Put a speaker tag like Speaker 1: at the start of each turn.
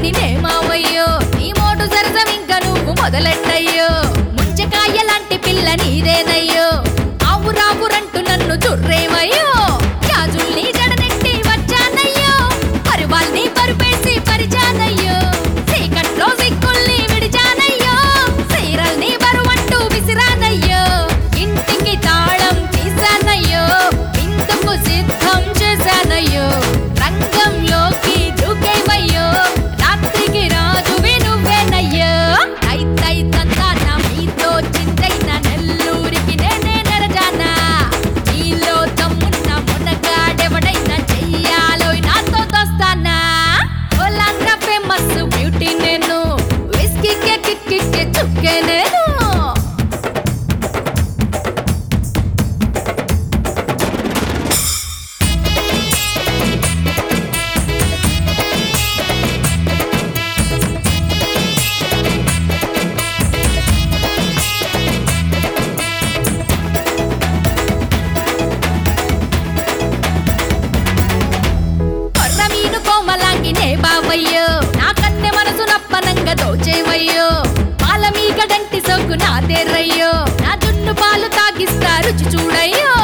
Speaker 1: లేని నేమావయ్యో నీ మోటు సరసం ఇంకా నువ్వు మొదలెట్టయ్యో ముంచకాయ లాంటి పిల్ల నీదేనయ్యో ఆవు రావురంటూ నన్ను చుర్రేమయ్యో గాజుల్ని జడనెట్టి వచ్చానయ్యో పరువాల్ని పరుపేసి పరిచానయ్యో చీకట్లో సిక్కుల్ని విడిచానయ్యో సీరల్ని బరువంటూ విసిరానయ్యో ఇంటికి తాళం తీశానయ్యో ఇందుకు సిద్ధం చేశానయ్యో రంగంలోకి దూకేవయ్యో రాత్రికి రాజువి నువ్వేనయ్యో తై తందాన మీతో చింతైన నెల్లూరికి నేనే నరజానా నీలో తమ్మున్న మునగాడెవడైనా చెయ్యాలోయ్ నాతో దోస్తానా ఓలాంధ్ర ఫేమస్ బ్యూటీ నేను విస్కీకే కిక్కికే చుక్కే నేను కొర్రమీను కోమలాంగినే బావయ్యో నా కన్నె మనసు నప్పనంగా దోచేవయ్యో పాల మీగడంటి సోకు నాదేరయ్యో నా జున్ను పాలు తాగిస్తా రుచి చూడయ్యో